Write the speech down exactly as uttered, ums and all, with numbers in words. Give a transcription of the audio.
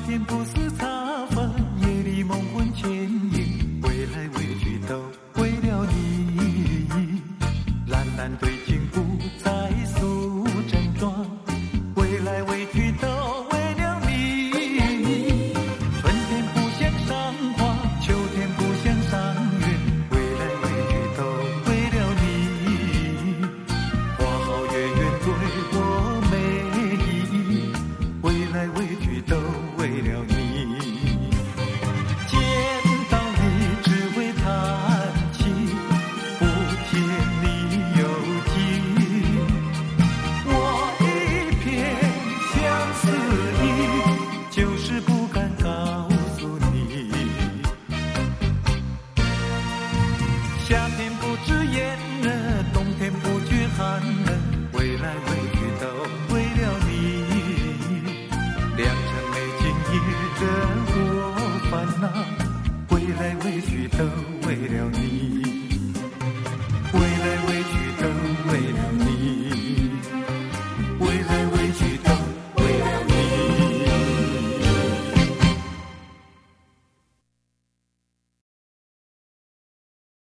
天不似茶粉，夜里梦魂牵引，未来委屈都为了你。蓝蓝对镜不再诉真状，未来委屈都为了你。春天不想赏花，秋天不想赏月，未来委屈都为了你。花好月圆对我美丽，未来委屈都为了你。见到你只为叹气，不见你有情。我一片相思意，就是不敢告诉你。夏天不知炎热，冬天不觉寒冷，未来委屈都为了你。良辰美景也惹我烦恼，未来委屈都为了你。